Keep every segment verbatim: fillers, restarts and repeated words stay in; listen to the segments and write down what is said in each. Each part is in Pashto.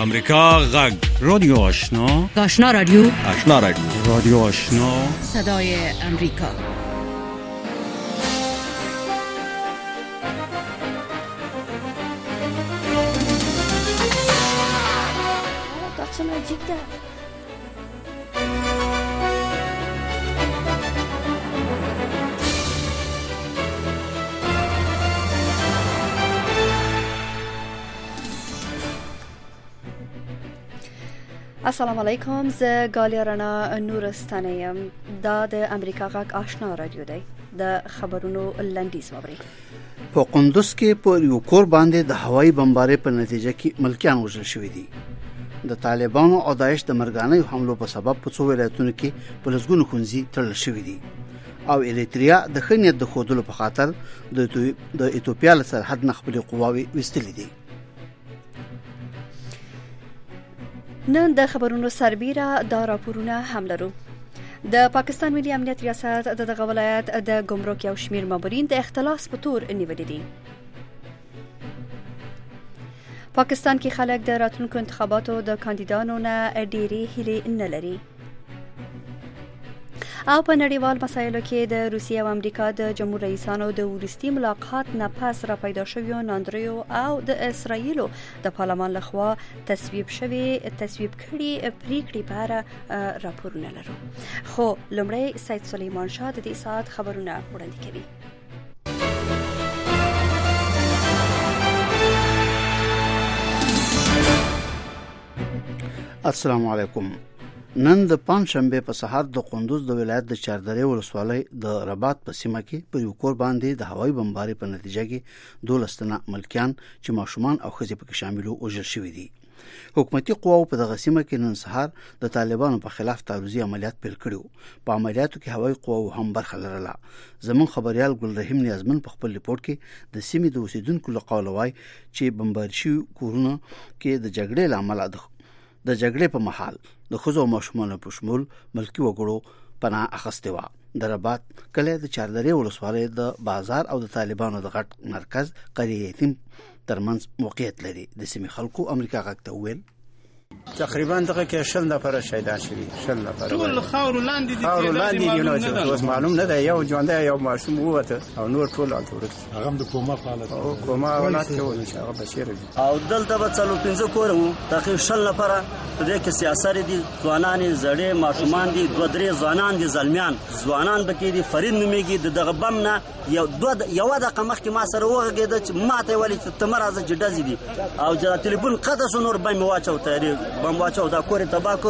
امریکا غږ رادیو آشنا آشنا رادیو آشنا رادیو رادیو آشنا صدای امریکا. داستان عجیب ده. السلام علیکم. زه غالیا رڼا نورستانه یم. دا د امریکا غږ آشنا رادیو دی. د خبرونو لنډیز واورئ. په قندوز کې په یو کور باندې د هوایي بمبارۍ په نتیجه کې ملکیان وژل شوي دي. د طالبانو او داعش د مرګانیو حملو په سبب په څو ولایتونو کې په لسګونو ښوونځي تړل شوي دي او اریتریا د ښه نیت د ښودلو په خاطر د ایتوپیا له سرحد نه خپلې قواوې ویستلې دي. نن د خبرونو سربیره دا راپورونه هم لرو. د پاکستان ملي امنیت ریاست د دغه ولایت د ګمرک یو شمیر مامورین د اختلاس په تور نیولي دي. پاکستان کې خلک د راتلونکو انتخاباتو د کاندیدانو نه ډېرې هیلې نه لري. او په نړیوال مسایلو کې د روسیې او امریکا د جمهور رئیسانو د وروستي ملاقات نه پس را پیدا شویو ناندریو او د اسرایلو د پارلمان لخوا تصویب شوی تصویب کړي پریکړې په اړه راپورونه لرو. خو لومړی سید سلیمان شاه د دې ساعت خبرونه وړاندې کوي. السلام علیکم. نن د پنځشنبه په سهار د قندوز د ولایت د چاردرې ولسوالۍ د رباط په سیمه کې په یو کور باندې د هوایي بمبارۍ په نتیجه کې دولس تنه ملکیان چې ماشومان او ښځې پکې شامل وو وژل شوي دي. حکومتي قواو په دغه سیمه کې نن سهار د طالبانو په خلاف تعرضي عملیات پیل کړي. په عملیاتو کې هوایي قواو هم برخه لرله. زمون خبريال ګلرحیم نیازمن په خپل ریپورت کې د سیمې د اوسیدونکو له قوله وایي چې بمبار شوي کورونه کې د جګړې له امله د جګړې په محل د ښځو او ماشومانو په شمول ملکي وګړو پناه اخیستې وه. د رباط کلی د چاردرې ولسوالۍ د بازار او د طالبانو د غټ مرکز قريه یتیم ترمنځ موقعیت لري. د سیمې خلکو امریکا غږ ته وویل تقریبا دغه کې شل نفر شهیدان شوي. شل نفر ټول خاور لاندې دي. خاور لاندې دي نو اوس معلوم نه ده. یو ژوندی یو ماشوم ووته او نور ټول الټورت هغه د کوما حالت او کوما حالت کې وي چې هغه بشیر دي. او دلته به څلو پنځه کور وو. تقریبا شل نفر په دې کې سیاسي دي. ځوانان زړې ماشومان دي. دوه درې ځوانان دي ځلمیان ځوانان بکې دي. فرید نومېږي د دغه بم نه یو دوه یو دقیقه مخکې ما سره وغږېد چې ماته ولې تمرازه جډازي دي او جلا ټلیفون قطع شو. نور بم واچو تاریخ بم واچو دا کور تباکو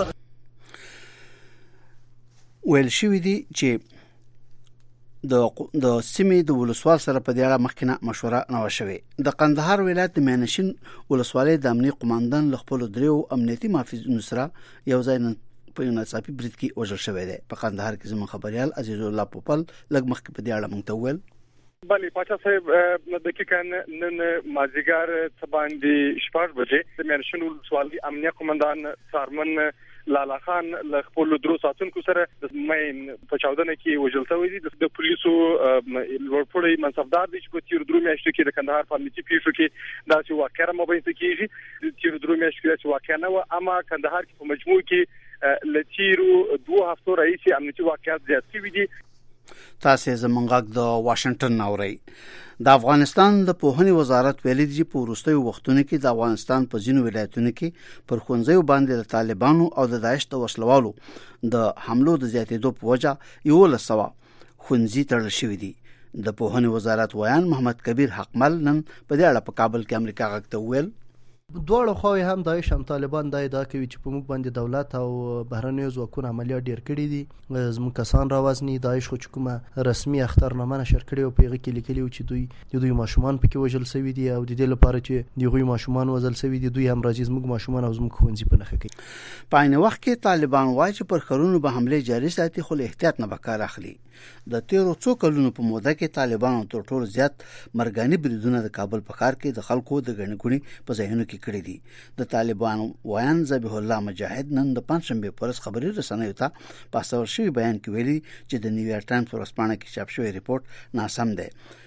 ویل شوی دی چې د د سیمې د ولسوال سره په دې اړه مخکنه مشوره نه وشوي. د قندهار ولایت د مینشین ولسوالۍ د امنیتي قوماندان له خپل دریو امنیتي محافظینو سره یو ځای په ناڅاپي برید کې وژل شوی دی. په قندهار کې زموږ خبريال عزیز الله پوپل لږ مخکې په دې اړه مونږ ته وویل. بله پاچا صاحب دقیقاً نن مازدیګر څه باندې شپږ بجې د مینشین ولسوالۍ امنیه قوماندان څارمن لالا خان له خپل درو ساتونکو سره د مین په چاودنه کې وژل شوی دی. د پولیسو لوړپوړی منصبدار دی چې په تیر درو میاشتو کې د کندهار په امنیتي پیښو کې داسې واقعه رامنځته کیږي. تیر درو میاشتو کې داسې واقعه نه وه، اما کندهار کې په مجموع کې له تیرو دوه هفتو راهیسې امنیتي واقعیات زیات شوي دي. تاسې زموږ غږ د واشنگټن اورئ. د افغانستان د پوهنې وزارت ویلي دی چې په وروستیو وختونو کې د افغانستان په ځینو ولایتونو کې پر ښوونځیو باندې د طالبانو او د داعش د وسلوالو د حملو د زیاتېدو په وجه یولس سوه ښوونځي تړل شوي دي. د پوهنې وزارت ویان محمد کبیر حقمل نن په دې اړه په کابل کې امریکا غږ ته وویل دواړو خواوې هم داعش هم طالبان دا ادعا کوي چې په موږ باندې دولت او بهرنیو ځواکونو عملیات ډېر کړي دي. زموږ کسان راوزني. داعش خو چې کومه رسمي اخترنامه نشر کړې او په هغې کې لیکلي وو چې دوی د دوی ماشومان پکې وژل شوي دي او د دې لپاره چې د هغوی ماشومان وژل شوي دي دوی هم راځي زموږ ماشومان او زموږ ښوونځي په نښه کوي. په عین وخت کې طالبان وایي چې پر ښارونو به حملې جاري ساتي خو له احتیاط نه به کار اخلي. د تیرو څو کلونو په موده کې طالبانو تر ټولو زیات مرګاني بریدونه د کابل په ښار کې د خلکو د ګڼې ګوڼې په ځایونو کې کړي دي. د طالبانو ویان ذبیح الله مجاهد نن د پنځشنبه پر ورځ خبري رسنیو ته په استول شوی بیان کې ویلي چې د نیویارک ټایمز ورځپاڼه کې چاپ شوی ریپورت ناسم دی.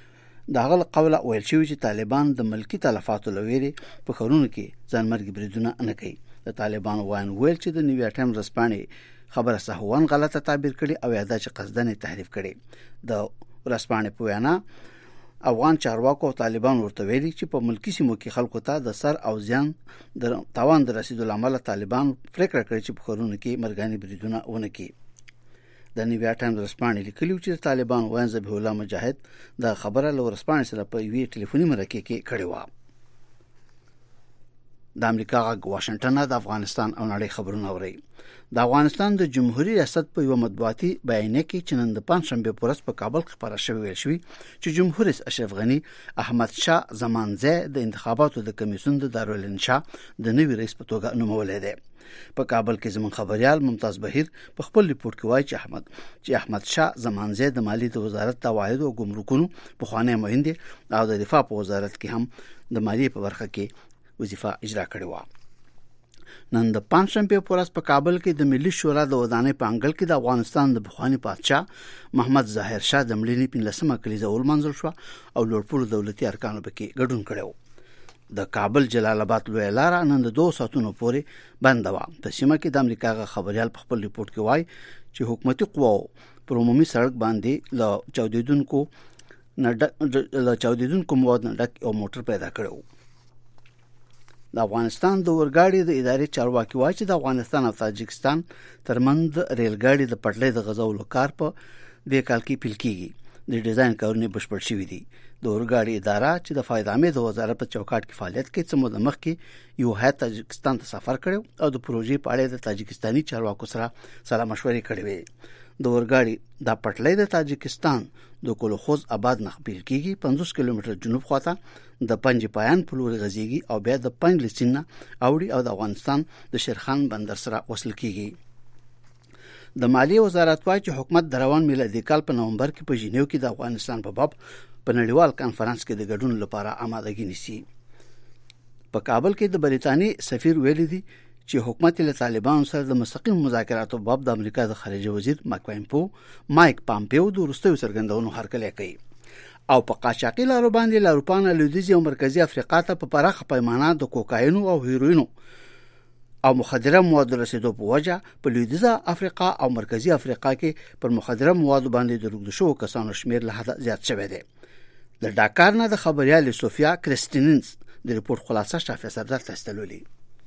د هغه قوله ویل شوی چې طالبان د ملکی تلفاتو لويري په خورونو کې ځانمرګي بریدونه نه کوي. د طالبان وایي ویل چې د نیویارک ټایمز رسپانې خبره صحوان غلطه تعبیر کړي او یاده چې قصدن تحریف کړي. د رسپانې په وینا افغان چارواکو طالبان ورته ویلي چې په ملکی سیمو کې خلکو ته د سر او زیان د تاوان د رسیدو لامل طالبان پریکړه کړې چې په خورونو کې مرګاني بریدونه ونه کړي. د نیویارک ټایمز رسپانې لیکلي چې طالبان وایي ذبیح الله مجاهد د خبره له رسپانې سره په یوې ټلیفوني مرکه کې کړې و. د امریکا غږ واشنگټن د افغانستان او نړۍ خبرونه اوري. د افغانستان د جمهوریت ریاست په یو مطبوعاتي بیانیه کې چې نن د پنځشنبه په ورځ په کابل کې خبره شوې ویل شوې چې جمهور رئیس اشرف غنی احمد شاه زمانزه د انتخاباتو د کمیسیون د دارالانشا د نوي رئیس په توګه نومولې ده. په کابل کې زمون خبريال ممتاز بهیر په خپل ریپورت کې وایي چې احمد چې احمد شاه زمانزه د مالیې د وزارت د عواید او ګمرکونو په خوانه مهندي او د دفاع په وزارت کې هم د مالیې په برخه کې وظیفه اجرا کړې و. نن د پنځشنبه په ورځ په کابل کې د ملي شورا د ودانۍ په انګړ کې د افغانستان د بخوانی پادشاه محمد ظاهر شاه د ملي پنځلسمه کلیزه ولمنځل شو او لوړپوړو دولتي ارکانو پکې ګډون کړو. د کابل جلال آباد لوی لار نن د دوه ساعتونو پورې بند و. په سیمه کې د امریکا غ خبريال په خپل ریپورت کې وایي چې حکومتي قواو پر عمومي سړک باندې ل چاودیدونکو نډ ل چاودیدونکو مواد نډک او موټر پیدا کړو. د افغانستان د ورګاړي د ادارې چارواکي وایي چې د افغانستان او تاجکستان ترمنځ ریلګاډي د پټلۍ د غزولو کار په دې کال کې پیل کیږي. د ډیزاین کارونه بشپړ شوي دي. د ورګاړي اداره چې د فایده د وزارت په چوکاټ کې فعالیت کوي څه موده مخکې یو هیئت تاجکستان ته سفر کړو او د پروژې په اړه د تاجکستاني چارواکو سره سره مشورې کړې وې. د ورګاړي د پټلۍ د تاجکستان د کولوخوز آباد نه پیل کیږي. پنځوس کیلومتر جنوب خواته د پنج پایان په لور غځيږي او بیا د پنج لسینه اوړي او د افغانستان د شیرخان بندر سره وصل کیږي. د مالیې وزارت وايي چې حکومت د روان میلادي کال په نومبر کې په جنیو کې د افغانستان په باب په نړیوال کانفرنس کې د ګډون لپاره آمادګي نیسي. په کابل کې د بریتانی سفیر ویلي دي چې حکومت له طالبانو سره د مستقیم مذاکراتو په باب د امریکا د خارجه وزیر مایک پامپو مایک پامپیو د وروستیو څرګندونو هرکلی کوي او په قاچاقي لارو باندې له اروپا نه لویدیځ او مرکزی افریقا ته په پراخه پیمانه د کوکاینو او هیروینو او مخدره موادو رسیدو په وجه په لویدیځه افریقا او مرکزی افریقا کې پر مخدره موادو باندې د روغ شو کسانو شمیر له حد زیات شوی دی. د ډاکار نه د خبريال سوفیا کریستینز د ریپورت خلاصه شافعي سردار تستلولي.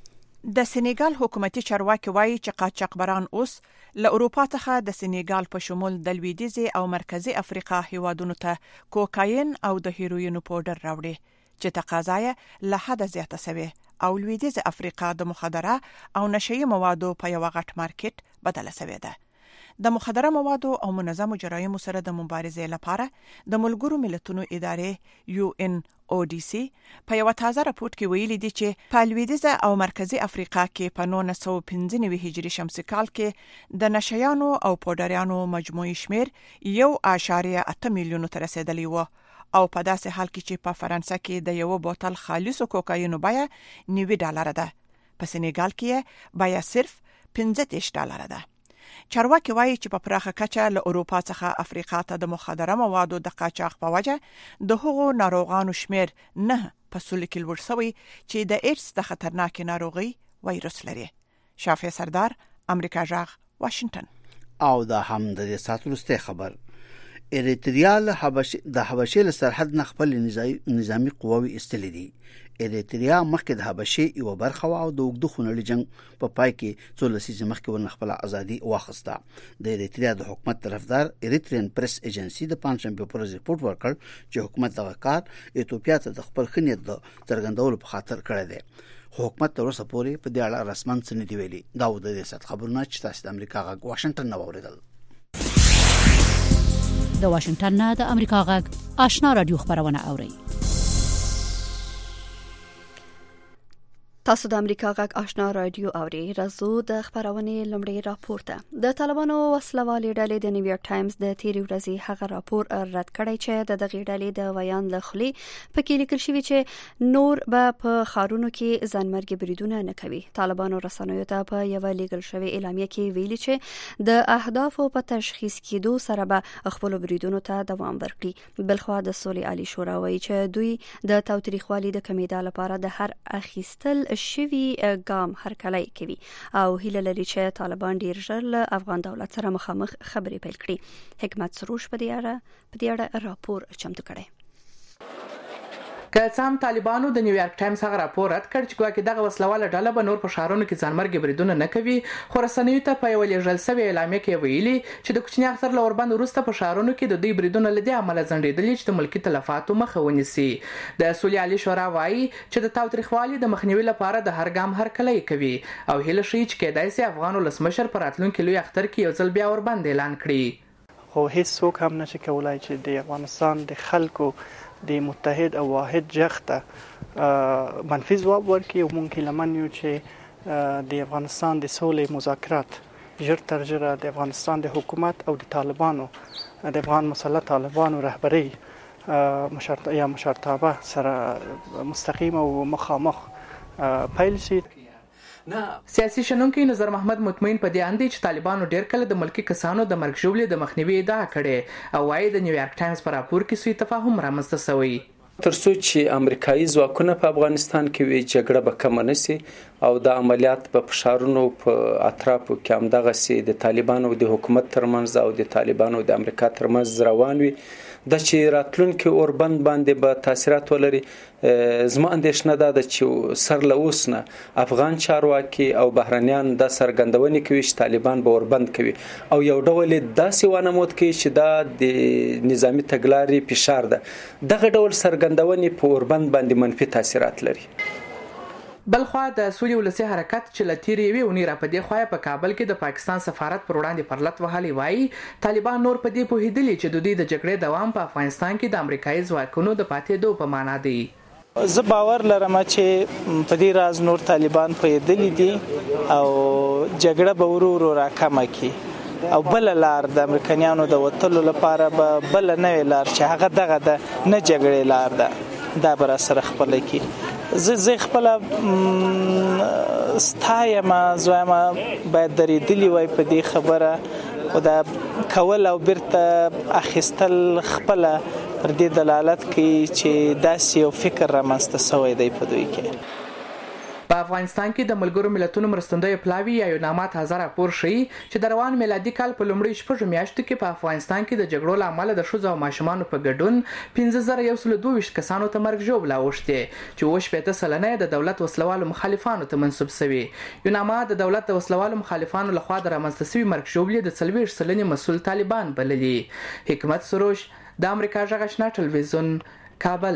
د سېنیګال حکومتي چارواکي وایي چې قاچاقبران اوس له اروپا څخه د سېنیګال په شمول د لویدیځ او مرکزی افریقا هیوادونو ته کوکاین او د هیروینو پاوډر راوړي چې تقاضا یې له حد زیاته شوی او لویدیځ افریقا د مخدره او نشئی موادو په یو غټ مارکیټ بدله شوی ده. د مخدره موادو او منظمو جرایمو سره د مبارزې لپاره د ملګرو ملتونو ادارې یو ان او ډي سي په یو تازه راپورټ کې ویلي دي چې په لویدیځ او مرکزی افریقا کې په نولس سوه پنځه نوي هجري شمسي کال کې د نشیانو او پاوډریانو مجموعي شمیر یو اعشاریه اته میلیونو ته رسیدلی و او په داسې حال کې چې په فرانسه کې د یو بوتل خالصو کوکاینو بیه نوي ډالر ده، په سېنیګال کې بیه صرف پنځه دېرش ډالر ده. چارواکي وایي چې په پراخه کچه له اروپا څخه افریقا ته د مخدره موادو د قاچاق په وجه د هغو ناروغانو شمیر نه په سلو کې لوړ شوی چې د ایډز د خطرناکې ناروغي وایروس لري. شافعي سردار، امریکا جغ، واشنگټن. او دا هم د ساتلسته خبر اریتریا له حبش د حبشې له سرحد نه خپل نظامی قواوی استلې دي. اریتریا مخکې د حبشې یو برخه او د وګړو خونړي جنگ په پای کې څو لسیزې مخکې ورن خپل ازادي واخیسته. د اریتریا د حکومت طرفدار اریتریان پریس ایجنسی د پنځشنبه پر ورځ ریپورت ورکړ چې حکومت دغه کار ایتوپیا ته د خپل خنیت د څرګندولو په خاطر کړی دی. حکومت تر اوسه پورې په دې اړه رسماً څه نه دی ویلي. دا و د دې سات خبرونه چې تاسو د امریکا غږ واشنگټن نه واوریدل. د واشنگټن نه د امریکا غږ آشنا رادیو خبرونه اوري. تاسو د امریکا غږ آشنا رادیو اوري. راځو د خبرونې لومړی راپور ته. د طالبانو وسلوالې ډلې د نیویارک ټایمز د تیرې ورځې هغه راپور رد کړی چې د دغې ډلې د ویان له خولې پکې لیکل شوی چې نور به په ښارونو کې ځانمرګي بریدونه نه کوي. طالبانو رسنیو ته په یوه لیکل شوی اعلامیه کې ویلي چې د اهدافو په تشخیص کېدو سره به خپل بریدونو ته دوام ورکړي. بلخوا د سولې عالی شورا وایي چې دوی د تاوتریخوالي د کمیدا لپاره د هر اخیستل شوی ګام هرکلی کوي او هیله لري چې طالبان ډیر ژر له افغان دولت سره مخامخ خبرې پیل کړي. حکمت سروش په دې اړه په دې اړه راپور چمتو کړی. که څه هم طالبانو د نیویارک ټایمز هغه راپور رد کړ چې ګواکې دغه وسلواله ډله به نور په ښارونو کې ځانمرګي بریدونه نه کوي، خو رسنیو ته په یوه لیږل سوې اعلامیه کې ویلي چې د کوچني اختر له اوربند وروسته په ښارونو کې د دوی بریدونه له دې امله ځنډېدلي چې د ملکي تلفاتو مخه ونیسي. د سولې عالي شورا وایي چې د تاوتریخوالي د مخنیوي لپاره د هر ګام هرکلی کوي او هیله ښیي چې کېدای سي افغان ولسمشر په راتلونکي لوی اختر کې یو ځل بیا اوربند اعلان کړي. خو هیڅوک هم نشي کولای چې د افغانستان د خلکو د متحد او واحد جغ ته منفي ځواب ورکړي او ممکن لمن یو چې د افغانستان د سولې مذاکرات ژر تر ژره د افغانستان د حکومت او د طالبانو د افغان مسلط طالبانو رهبري مشرت یا مشرتابه سره مستقیم او مخامخ پیل شي. سیاسي شنونکي نظر محمد مطمئن په دې اند چې طالبانو ډیر کله د ملکی کسانو د مرګ ژوبلې د مخنیوي ادعا کړې او وايي د نیویارک ټایمز په راپور کې سوء تفاهم رامنځته شوی. ترڅو چې امریکایي ځواکونه په افغانستان کې وي جګړه به کم نه شي او د عملیات په فشارونو په اطرافو کې هم دغه سي د طالبانو د حکومت ترمنځ او د طالبانو د امریکا ترمنځ روان وي د چې راتلونکي اوربند باندې به با تاثیرات ولري. زما اندېښنه ده چې سر له اوس نه افغان چارواکي او بهرنیان د سرګندونې کوي چې طالبان به اوربند کوي او یو ډول داسې وانمود کوي چې دا د نظامی تګلارې فشار ده. دغه ډول سرګندونې په اوربند باندې منفي تاثیرات لري. بلخوا د سولې ولسي حرکت چې له تیرې یوې اونۍ را په دې خوا په کابل کې د پاکستان سفارت پر وړاندې پرلط وهلي وایي طالبان نور په دې پوهېدلي چې د دوی د جګړې دوام په افغانستان کې د امریکایي ځواکونو د پاتېدو په معنا دی. زه باور لرم چې په دې راز نور طالبان پوهېدلي دي او جګړه به ورو ورو راکمه کړي او بل لار د امریکایانو د وتلو لپاره به بل نوې لار چې هغه دغه د نه جګړې لار ده دا به راسره خپله کړي. زه زه خپل ستایم زویم باید درېدلی وای په دې خبره خو دا کول او بیرته اخیستل خپل پر دې دلالت کوي چې داسې یو فکر رامنځته شوی دی په دوی کې. په افغانستان کې د ملګرو ملتونو مرستندوی پلاوی یا یوناما تازه راپور ښیي چې د روان میلادي کال په لومړۍ شپږو میاشتو کې په افغانستان کې د جګړو له امله د ښځو او ماشومانو په ګډون پنځه زره یو سل دوه ویشت کسانو ته مرګ ژوبله اوښتې چې اووه شپېته سلنه یې د دولت وسلوالو مخالفانو ته منسوب شوي. یوناما د دولت د وسلوالو مخالفانو لخوا د رامنځته شوي مرګ ژوبلې د څلوېښت سلنې مسؤل طالبان بللي. حکمت سروش د امریکا غږ آشنا ټلویزیون کابل.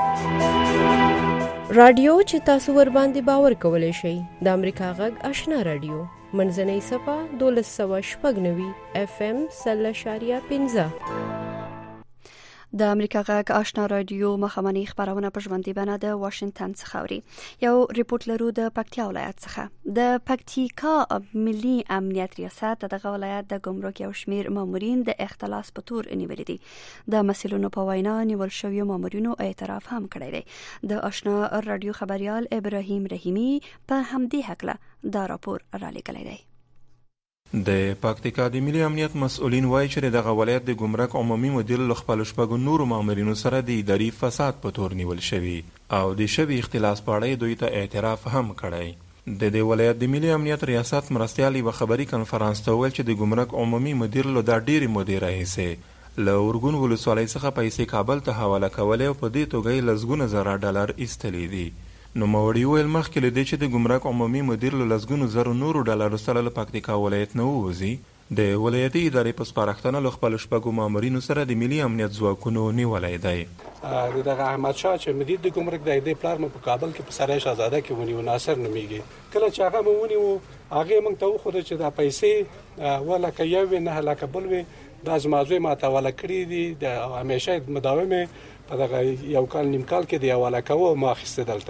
رادیو چې تاسو ور باندې باور کولای شئ د امریکا غږ آشنا رادیو منځنۍ صفه دولس سوه شپږ نوي اف ام سل اشاریه پنځه. د امریکا غږ آشنا رادیو مخامنی خبرونه په ژوندۍ بڼه د واشنگټن څخه اوري. یو ریپورت لرو د پکتیا ولایت څخه. د پکتیکا ملي امنیت ریاست دغه ولایت د ګمرک یو شمیر مامورین د اختلاس په تور نیولې دي. د مسؤلینو په وینا نیول شوی مامورینو اعتراف هم کړی دی. د آشنا رادیو خبريال ابراهیم رحیمی په همدې هکله دا راپور را لېږلی دی. د پکتیکا د ملي امنیت مسؤلین وایي چې دغه ولایت د ګمرک عمومي مدیر له خپل شپږو نورو مامورینو سره د اداري فساد په تور نیول شوی او د شوی اختلاس په اړه دوی ته اعتراف هم کړی. د دې ولایت د ملي امنیت ریاست مرستیال یو خبري کانفرنس ته ویل چې د ګمرک عمومي مدیر له دا ډېری مدیره هیڅ له اورګون ولسوالۍ څخه پیسې کابل ته حواله کولې او په دې توګه یې لسګونه زره ډالر ایستلي دي. نو موري ویل مخکې له دې چې د ګمرک عمومي مدیر له لسګونو زرو نورو ډالرو سره له پکتیکا ولایت نه ووځي د ولایتي ادارې په سپارښتنه له خپلو شپږو مامورینو سره د ملي امنیت ځواکونو نیولی دی. دغه احمدشاه چې مدیر د ګمرک دی د پلار مو په کابل کې په سرای شهزاده کې ونیو ناصر نومیږي. کله چې هغه مو ونیو هغه موږ ته وښوده چې دا پیسې ولا که یو وي نه هلکه بل وي دا زما زوی ماته حواله کړي دي د همیشه مداومې په دغه یو کال نیم کال کې د حواله کوو ما اخیسته دلته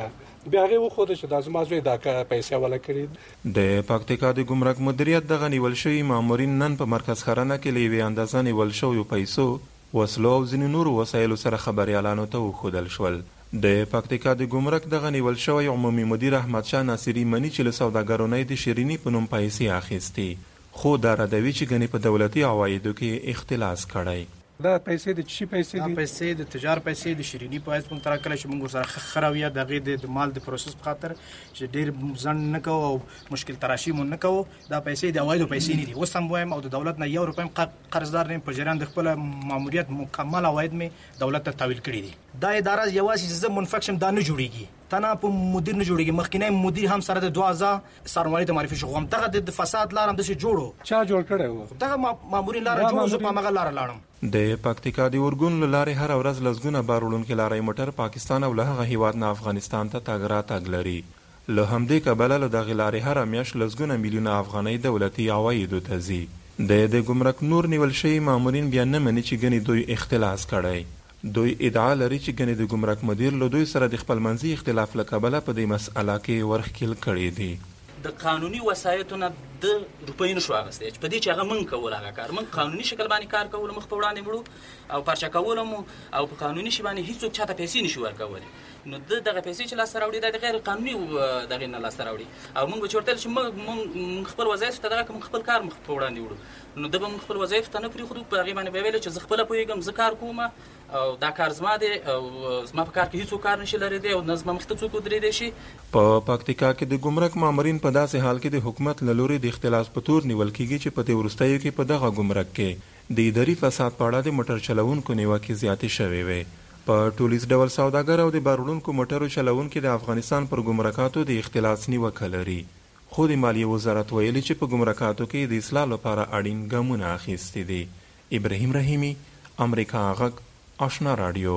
بیا هغه وخت چې د ازمازوي د پیسې ولا کړی. د پکتیکا د ګمرک مدیریت دغه نیول شوی مامورین نن په مرکز خرانه کې لوي اندازه نیول شوی پیسو وسلو او ځینې نورو وسایلو سره خبريالانو ته وښودل شول. د پکتیکا د ګمرک دغه نیول شوی عمومي مدیر احمد شاه ناصری منی چې له سوداګرو نه د شیرینی په نوم پیسې اخیستي، خو دا ردوي چې ګنې په دولتي عوایدو کې اختلاس کړی. دا پیسې د چی پیسې دي؟ دا پیسې د تجار پیسې د شیرینی په اساس مونږ تر کله چې مونږ سره خراویا دغه د مال د پروسس په خاطر چې ډیر ځن نه کوو او مشکل تراشی مون نه کوو. دا پیسې د عوایدو پیسې نه دي. اوس هم وایم او د دولت نه یو روپیم قرضدار نه په جریان د خپل ماموریت مکمل عواید می دولت ته تحویل کړي دي. دا اداره یوازې زه منفک شم دا نه جوړیږي، تنه په مدیر نه جوړیږي. مخکینی مدیر هم سره د دوه ځا سرمایه ته معرفي شو، هم دغه د فساد لارم د څه جوړو چا جوړ کړی و دغه مامورین لار جوړ زه په مغه لار لاړم. د پکتیکا د اورګون لارې هر ورځ لزګونه بارولونکو لارې موټر پاکستان او له هغه هیواد نه افغانستان ته تګ راتګ لري. له همدې کبله له دغه لارې هر میاشت لزګونه میلیونه افغانۍ دولتي عوایدو ته ځي. د د ګمرک نور نیول شوی مامورین بیا نه مني چې ګنې دوی اختلاس کړی. دوی ادعا لري چې ګنې د ګمرک مدیر له دوی سره د خپل منځي اختلاف له کبله په دې مسأله کې ورښکیل کړی دی. د قانوني وسایتونو د روپۍ نشو اخیستی چې په دې چې هغه موږ کول هغه کار موږ قانوني شکل باندې کار کول مخ په وړاندې وړو او پرچه کول مو او په قانوني شی باندې هیڅوک چاته پیسې نشي ورکولی. نو د دغه پیسې چې لاس راوړي د غیر قانوني دغه نه لاس راوړي او موږ چورتل چې موږ خپل وظایف ته دغه خپل کار مخ په وړاندې وړو. نو د موږ خپل وظایف ته نه پریخو په هغه باندې ویل چې زه خپل پویګم زه کار کوم او دا کار زما دی او زما په کار کې هیڅ کار نشي لري دی او نظم مخته څوک درې دی شي. په پکتیکا کې د ګمرک مامورین په داسې حال کې د حکومت له لوري د اختلاس په تور نیول کیږي چې په دې وروستیو کې په دغه ګمرک کې د اداري فساد په اړه د موټر چلوونکو نیوکې زیاتې شوې وې. په ټولیز ډول سوداګر او د بارولونکو موټرو چلوونکو د افغانستان پر ګمرکاتو د اختلاس نیوکه لري، خو د مالیې وزارت ویلي چې په ګمرکاتو کې د اصلاح لپاره اړین ګامونه اخیستي دي. ابراهیم رحیمی، امریکا غږ، آشنا رادیو.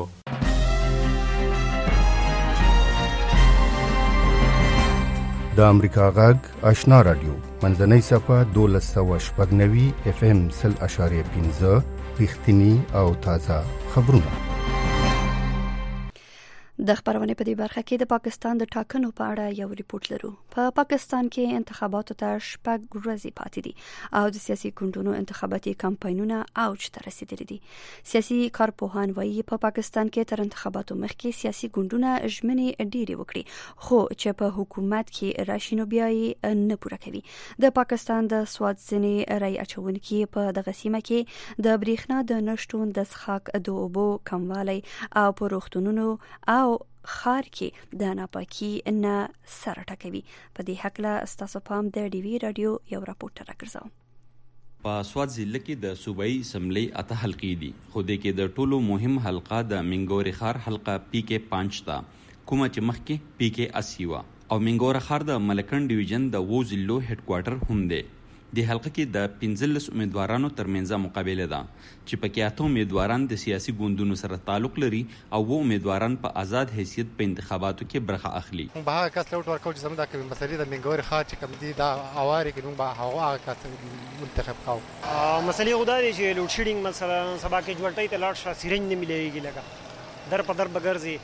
د امریکا غږ آشنا رادیو منځنۍ صفه دولس سوه شپږ نوي اف ام سل اشاریه پنځه رښتینی او تازه خبرونه. د خبرونه په دې برخه کې د پاکستان د ټاکنو په اړه یو ریپورت لرو. په پا پاکستان کې انتخاباتو ته شپږ ورځې پاتې دي او د سیاسي ګوندونو انتخاباتي کمپاینونه اوج ته رسیدلي دي. سیاسي کارپوهان وايي په پا پاکستان کې تر انتخاباتو مخکې سیاسي ګوندونه ژمنې ډېرې وکړي خو چې په حکومت کې راشي نو بیا یې نه پوره کوي. د پاکستان د سواد ځینې رای اچونکي په دغه سیمه کې د بریښنا د نشټون د څښاک د اوبو کموالی او په روغتونونو او خار کې د ناپاکي نه سره ټکوي. په دې حقله ستاسو پام د ډي وی رادیو یو راپورټ راګرځاو. په سواد ضلع کې د صوبایي اسمبلی اته حلقې دي خو د کې د ټولو مهم حلقه د منګوري خار حلقه پی کې پنځ تا کومه چې مخکې پی کې اسی وا او منګوري خار د ملکن ډیویژن د وو ضلعو هډ کوارټر هم دی. د حلقه کې د پنځلس امیدوارانو ترمنځ مقابله ده چې پکې اته امیدواران د سیاسي ګوندونو سره تعلق لري او و امیدواران په آزاد حیثیت په انتخاباتو کې برخه اخلي. به هغه کس لوټ ورکو چې زموږ د کوم مسلې د منګوري خار چې کوم دي دا اواري کې موږ به هغه کس منتخب کوو. مسلې خدای چې لوټ شیډینګ مثلا سبا کې جوړټي ته لاړ شي سرنج نه مليږي لګا در په در بغرزي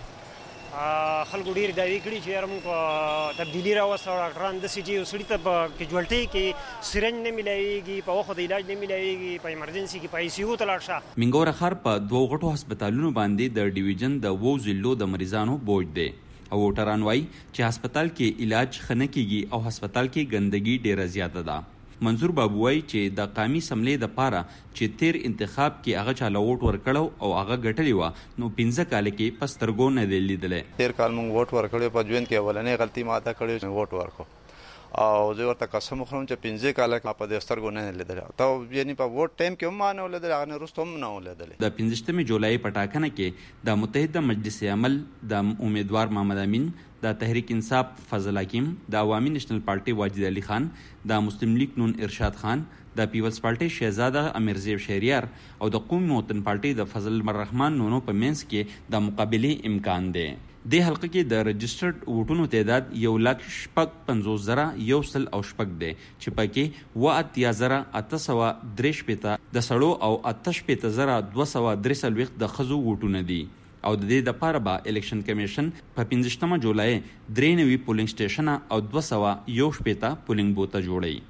خلکو ډیر دایي کړي چې یارم په تبدیلی راوسته ډاکټران د سی جی وسړي ته په کیجوالټي کې سرنج نه ملایږي په وخت د علاج نه ملایږي په ایمرجنسي کې په آی سی یو ته لاړ شه. منګوري خار په دوه غټو هسپتالونو باندې د ډیویژن د وو ضلعو د مریضانو بوج دی او وټران وای چې هسپتال کې علاج خنه کیږي او هسپتال کې ګندګي ډیره زیاته ده. منظور بابو وای چې د قومي سملې د پاره چې تیر انتخاب کې هغه چا لوټ ورکړو او هغه ګټلی و نو پنځه کال کې پسترګو نه دی لیدلې. تیر کال موږ ووټ ورکړو په ژوند کې ولنې غلطي ماته کړې چې ووټ ورکړو او زه ورته قسم خورم چې پنځه کال کې په دې سترګو نه لیدل تا یعنی په ووټ ټایم کې هم نه ولیدل هغه رستم نه ولیدل. د پنځمه جولای په ټاکنه کې د متحده مجلس عمل د امیدوار محمد امین، د تحریک انصاف فضل حکیم، د عوامي نېشنل پارټي واجد علي خان، د مسلم لیگ نون ارشاد خان، د پیپلز پارټي شهزاده امیرزیب شهریار او د قومي وطن پارټي د فضل الرحمن نونو په منځ کې د مقابله امکان دی. د حلقه کې د رجسټرډ ووټونو تعداد یو لک شپږ پنځوس زره یو سل او شپږ دی چې پکې و اتیا زره اته سوه درې شپېته د سړو او اته شپېته زره دوه سوه درې څلوېښت د ښځو ووټونه دي. او د دې لپاره به الیکشن کمیشن په پنځه جولای درې نوي پولینګ سټیشن او دوه سوه یو شپېته پولینګ بوته جوړوي.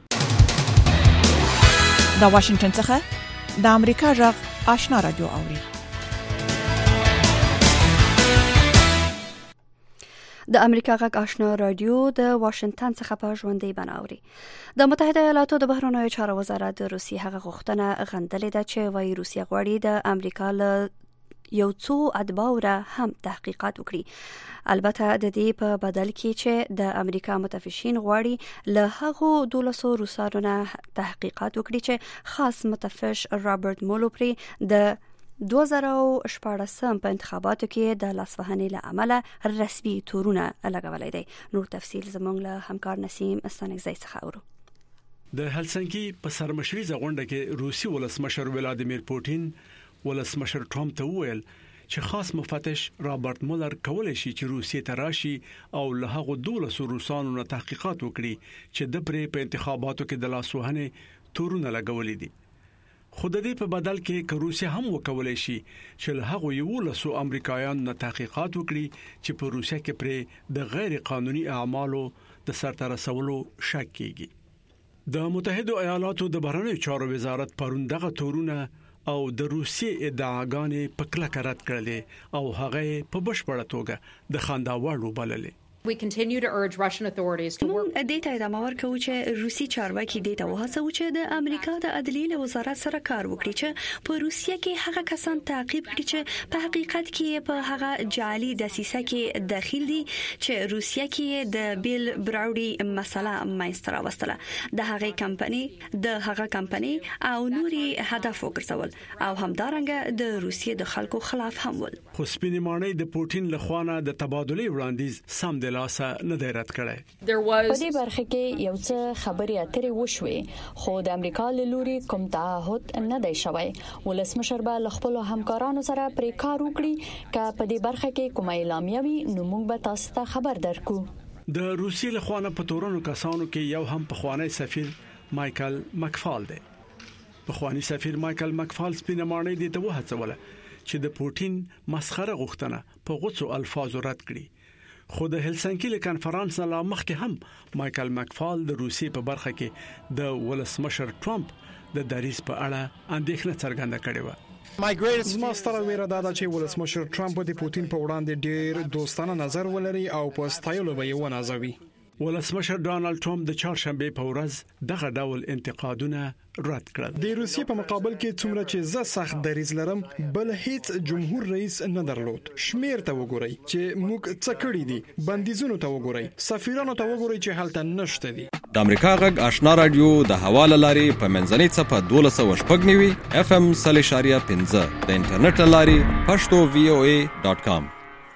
د واشنگټن څخه د امریکا غږ آشنا رادیو اوري. د امریکا غږ آشنا رادیو د واشنگټن څخه په ژوندۍ بڼه اوري. د متحده ایالاتو د بهرنیو چارو وزارت د روسیې هغه غوښتنه غندلې ده چې وايي روسیه غواړي د امریکا له یو څو اتباعو هم تحقیقات وکړي. البته د دې په بدل کې چې د امریکا متفقین غواړي له هغو دولسو روسانو نه تحقیقات وکړي چې خاص متفق رابرټ مولوپری د دوه زره شپاړسم په انتخاباتو کې د لاسوهنې له امله رسمي تورونه لګولای دي. نور تفصیل زموږ له همکار نسیم استانګزی څخه اورو. د هلسنکي په سرمشري غونډه کې روسي ولسمشر ولادیمیر پوتین ولسمشر ټرمپ ته وویل چې خاص مفتش رابرټ مولر کولای شي چې روسیې ته راشي او له هغو دولسو روسانو نه تحقیقات وکړي چې د پرې په انتخاباتو کې د لاسوهنې تورونه لګولې دي. خو د دې په بدل کې که روسیا هم وکولای شي چې له هغو یولسو امریکایانو نه تحقیقات وکړي چې په روسیا کې پرې د غیر قانوني اعمالو د سرته رسولو شک کیږي. د متحده ایالاتو د بهرنیو چارو وزارت پرون دغه تورونه او د روسیې ادعاګانې په کلکه رد کړلې او هغه په بشپړه توګه د خنداوړ وبللې. We continue to urge Russian authorities to work. د دې ادامه ورکوي چې روسي چارواکي د ته وهڅوي چې د امریکا د عدلیې وزارت سره کار وکړي چې په روسیه کې هغه کسان تعقیب کړي چې په حقیقت کې په هغه جعلي دسیسه کې داخل دي چې روسیه کې د بیل براودي مسله ماینسترا وستله د هغه کمپنی د هغه کمپنی او نوري هدف وګرځول او همدارنګه د روسیې د خلکو خلاف هم ول. خو سپینې ماڼۍ د پوتین لخوانه د تبادلې وړاندیز سم لاسه نه دی رد کړی. په دې برخه کې یو څه خبرې اترې وشوې خو د امریکا له لوري کوم تعهد نه دی شوی. ولسمشر به له خپل همکارانو سره پرې کار وکړي چې په دې برخه کې کومه اعلامیه وي نو موږ به تاسو ته خبر درکو. د روسیې له خوا په تورنو کسانو کې یو هم پخوانی سفیر مایکل مکفال دی. پخوانی سفیر مایکل مکفال سپینه ماڼۍ دې ته وهڅوله چې د پوتین مسخره غوښتنه په غوڅو الفاظو رد کړي. خو د هلسنکي له کانفرنس نه مخکې هم مایکل مکفال د روسیې په برخه کې د ولسمشر ټرمپ د دریځ په اړه اندېښنه څرګنده کړې و. زما ستره ویره دا ده چې ولسمشر ټرمپ د پوتین په وړاندې ډېر دوستانه نظر ولري او په ستایلو به یې ونازوي. ولسمشر ډانلډ ټرمپ د چهارشنبه په ورځ دغه ډول انتقادونه رد کړل. د روسیې په مقابل کې څومره چې زه سخت دریځ لرم بل هیڅ جمهور رئیس نه درلود. شمیر ته وګورئ چې موږ څه کړی دي، بندیزونو ته وګورئ، سفیرانو ته وګورئ چې هلته نشته دي. د امریکا غږ آشنا رادیو د حواله لاري په منځنۍ صفه دولس سوه شپږ نوي اف ام صلی شاریه پنځه د انټرنیټ لاري پښتو وی او ای ډاټ کام.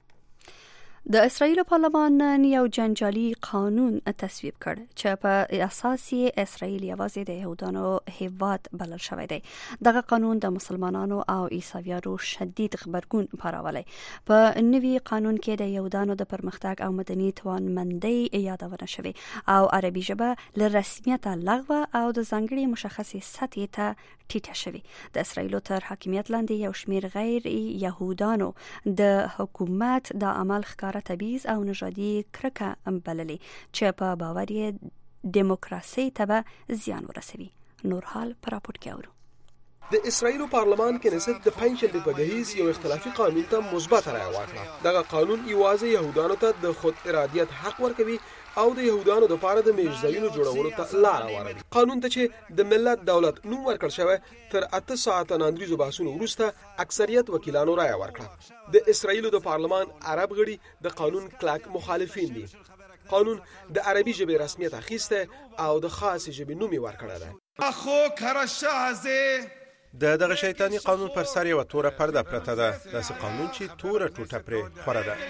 د اسرائیل پارلمان نن یو جنجالي قانون تصویب کړ چې په اساس یې اسرائیل یوازې د یهودانو هیواد بلل شوی دی. دغه قانون د مسلمانانو او عیسویانو شدید خبرګون پارولی. په نوي قانون کې د یهودانو د پرمختګ او مدني توانمندۍ یادونه شوی او عربي ژبه له رسمیت لغوه او د ځانګړي مشخصې سطحې ته ټیټه شوی. د اسرائیل تر حاکمیت لاندې یو شمیر غیر یهودانو د حکومت د عمل ښکار تبعیض او نژادي کرکه بللې چې په باور یې دیموکراسي ته به زیان ورسوي. نور حال پر راپورټ کې اورو. د اسرائیل پارلمان کنیست د پنځشنبه په ګهیز یو اختلافي قانون ته مثبت رائے ورکړه. دغه قانون یوازې یهودانو ته د خود ارادیت حق ورکوي او د یهودانو د پاره د میشځایونو جوړولو ته لار هواروي. قانون ته چې د ملت دولت نوم ورکړل شوی تر اته ساعته ناندریزو بحثونو وروسته اکثریت وکیلانو رائے ورکړه. د اسرائیل د پارلمان عرب غړي د قانون کلک مخالفین دي. قانون د عربي ژبې رسمیت اخیسته او د خاص ژبې نوم ورکړه ده. اخو کرشازه د دغه شیطانی قانون پر سر یو توره پرده پرته ده. داسې قانون چې توره ټوټه پرې خوره ده.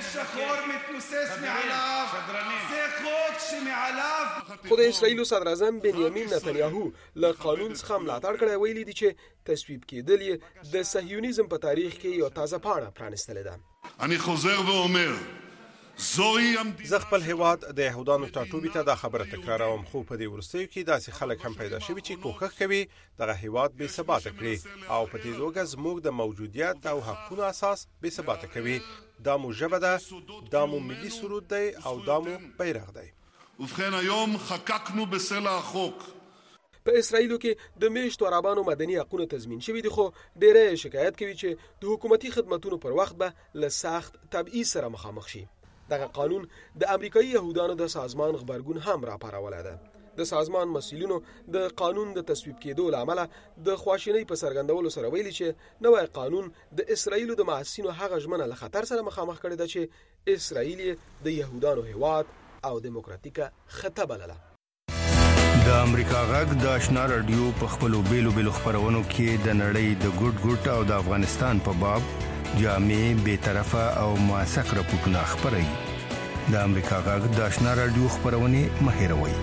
خو د اسرائیل صدر اعظم بنیامین نتنیاهو له قانون څخه ملاتړ کړی، ویلي دي چې تصویب کېدل یې د صهیونیزم په تاریخ کې یو تازه پاڼه پرانستلې ده. אני חוזר ואומר زه خپل هیواد د یهودانو ټاټوبي ته دا خبره تکراروم، خو په دې وروستیو کې داسې خلک هم پیدا شوي چې کوښښ کوي دغه هیواد بې ثباته کړي او په دې توګه زموږ د موجودیت او حقونو اساس بې ثباته کوي. دا مو ژبه ده، دا مو ملي سرود دی او دا مو بیرغ دی. ובכן היום חקקנו בסלע החוק. په اسرائیلو کې د میشتو عربانو مدني حقوقو تضمین شوي دي، خو ډېری شکایت کوي چې د حکومتي خدماتونو پر وخت به له سخت تبعیض سره مخامخ شي. دغه قانون د امریکایي یهودانو د سازمان خبرګون هم راپارولی ده. د سازمان مسؤلینو د قانون د تصویب کېدو له امله د خواشینۍ په څرګندولو سره ویلي چې نوی قانون د اسرائیلو د محصلینو هغه ژمنه له خطر سره مخامخ کړې ده چې اسرائیل د یهودانو هیواد او دیموکراتیکه خطه بلله. د امریکا غږ د آشنا رادیو په خپلو بیلو بیلو خبرونو کې د نړۍ د ګډ ګډ او د افغانستان په باب جامع، بې طرفه او موثق راپورټونه خپروي. د امریکا غږ د آشنا رادیو خبرونه مه هېروئ.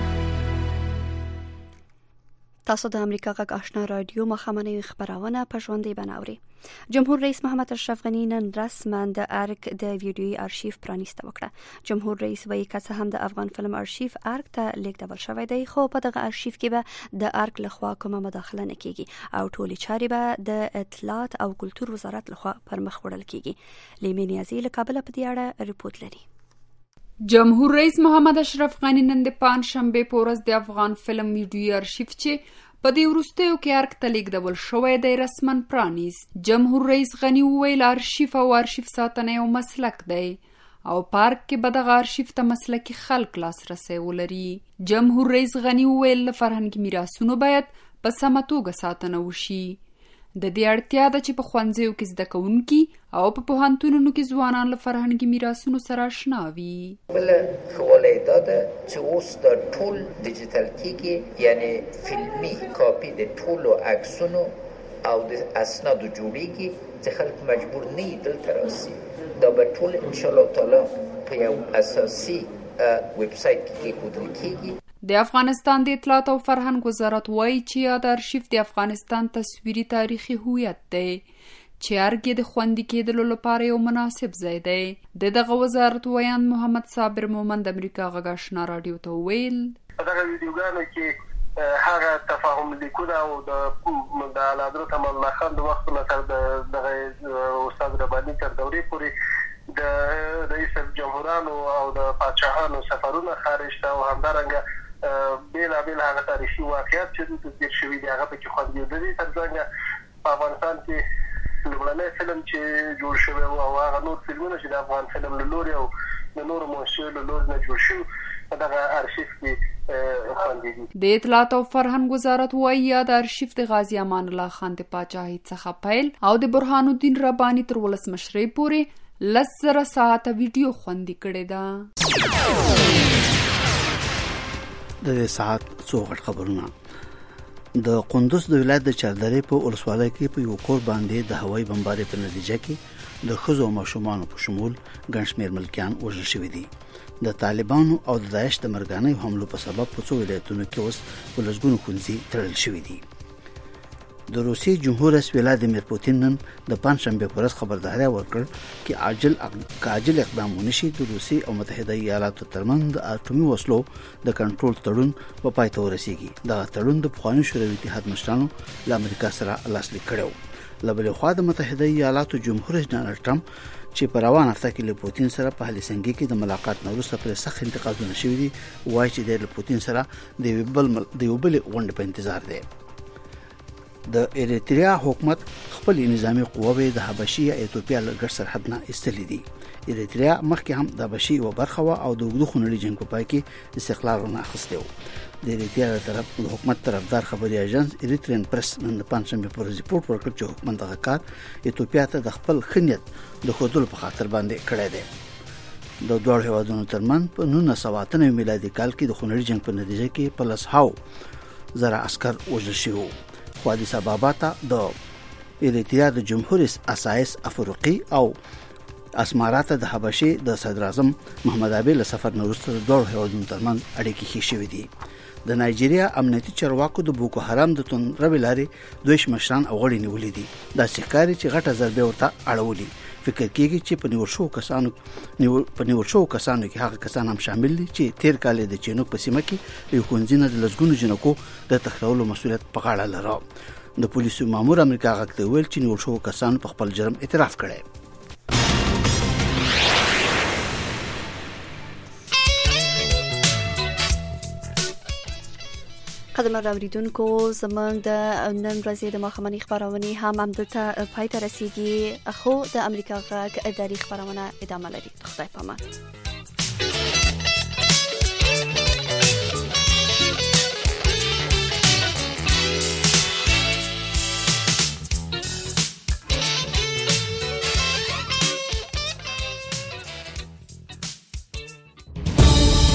تاسو د امریکا غږ آشنا رادیو مخامنوي خبرونه په ژوندۍ بناوري. جمهور رئیس محمد اشرف غنی نن رسما د ارک د ویډیوي ارشیف پرانیسته وکړه. جمهور رئیس وایي که هم د افغان فلم ارشیف ارک ته لیږدول شوی دی، خو په دغه ارشیف کې به د ارک لخوا کومه مداخله نه کیږي او ټولې چارې به د اطلاعات او کلتور وزارت لخوا پرمخ وړل کیږي. لیمه نیازی له کابل په دې اړه ریپورت لري. جمهور رئیس محمد اشرف غنی نن د پنځشنبه په ورځ د افغان فلم ویډیوي ارشیف چې په دې وروستیو کې ارک ته لیږدول شوی دی رسما پرانیست. جمهور رئیس غنی وویل ارشیف او ارشیف ساتنه یو مسلک دی او پارک کې به دغه ارشیف ته مسلکي خلک لاسرسی ولري. جمهور رئیس غنی وویل فرهنګي میراثونو باید په سمه توګه ساتنه وشي. د دې اړتیا ده چې په ښوونځیو کې زده کوونکي او په پوهنتونونو کې ځوانان له فرهنګي میراثونو سره آشنا وي. بل خواله داده چې اوس د ټول ډیجیټل کېږي، یعنی فلمي کاپي د ټولو عکسونو او د اسنادو جوړیږي چې خلک مجبور نه وي دلته راسي. دا به ټول ان شاء الله تعالی په یو اساسي ویب سایټ کې کېښودل کېږي. د افغانستان د اطلاعات او فرهنګ وزارت وایي چې یاد ارشیف د افغانستان تصویري تاریخي هویت دی چې ارګ د خوندي کېدلو لپاره یو مناسب ځای دی. د دغه وزارت ویان محمد صابر مومند امریکا غږ آشنا رادیو ته ویل دغه ویډیوګانو کې هغه تفاهم لیکونه او د حضرت مولانا خان د وخت نه تر دغه استاد رباني تر دورې پورې د رئیس جمهورانو او د پادشاهانو سفرونه خارج ته او همدارنګه بیلا بیلا هغه تاریخي واقعیت چې د تذکر شوي دي هغه پکې خوندي دي. ترڅنګ په افغانستان کې لومړنی فلم چې جوړ شوی او هغه نور فلمونه چې د افغان فلم له لوري او د نورو مؤسسو له لوري نه جوړ شوي په دغه ارشیف کې خوندي دي. د اطلاعات او فرهنګ وزارت وایي د ارشیف د غازی امان الله خان د پاچاهۍ څخه پیل او د برهان الدین رباني تر ولسمشرۍ پورې لس زره ساعته ویډیو خوندي کړې ده. د ساعت څو غټ خبرونه د قندوز د ولایت د چاردرې په ولسوالۍ کې په یو کور باندې د هوایي بمبارۍ په نتیجه کې د ښځو او ماشومانو په شمول ګڼ شمېر ملکیان وژل شوي دي. د طالبانو او د داعش د مرګانیو حملو په سبب په څو ولایتونو کې اوس په لسګونو ښوونځي تړل شوي دي. د روسي جمهور رئیس ولادیمیر پوتین نن د پنځشنبه په ورځ خبرداري ورکړ چې عاجل عاجل اقدام ونشي د روسي او متحده ایالاتو ترمنځ د اټومي وسلو د کنټرول تړون په پای ته ورسیږي. دا تړون د پخواني شوروي اتحاد مشرانو له امریکا سره لاسلیک کړو. له بلې خوا د متحده ایالاتو جمهور رئیس ډانلډ ټرمپ چې په روان هفته کې له پوتین سره په هلسنګي کې د ملاقات نه وروسته پر سخت انتقادونه شوي دي، وایي چې د پوتین سره د یو بل د یو بل غونډې په انتظار دی. د اریتریا حکومت خپل نظامی قواوې د حبشي یا ایتوپیا له ګډ سرحد نه ایستلې دي. اریتریا مخکې هم د حبشي یوه برخه وه او د اوږده خونړي جنګ په پای کې استقلال ورنه اخیستی و. د اریتریا د طرف د حکومت طرفدار خبري اژانس اریتریان پرس نن د پنځشنبې په ورځ ریپورټ ورکړ چې حکومت دغه کار ایتوپیا ته د خپل ښه نیت د ښودلو په خاطر باندې کړی دی. د دواړو هېوادونو ترمنځ په نولس سوه اته نوي میلادي کال کې د خونړي جنګ په نتیجه کې په لس هاو زره عسکر وژل شوي وو. خو ادیس ابابا ته د اریتریا د جمهور رئیس اسایس افریقي او اسمارا ته د حبشي د صدر اعظم محمد عبی له سفر نه وروسته د دواړو هېوادونو ترمنځ اړیکې ښې شوې دي. د نایجیریا امنیتي چارواکو د بوکو حرام د توندروي لارې دویش مشران او غړي نیولي دي. داسې ښکاري چې غټه ضربې ورته اړولي. فکر کیږي چې په نیول شو کسانو په نیول شو کسانو کې هغه کسان هم شامل دي چې تیر کال د چینوک په سیمه کې یو کونځینه د لزګونو جنکو د تخلولو مسولیت په غاړه لري. د پولیسو مامور امریکا غاکته ویل چې نیول شو کسانو په خپل جرم اعتراف کړی. قدمه اوریدونکو زمونږ د نن ورځې د ماښامنۍ خبرونه هم همدلته پای ته رسیدي، خو د امریکا غږ اداري خبرونه ادامه لري. خدای پامان.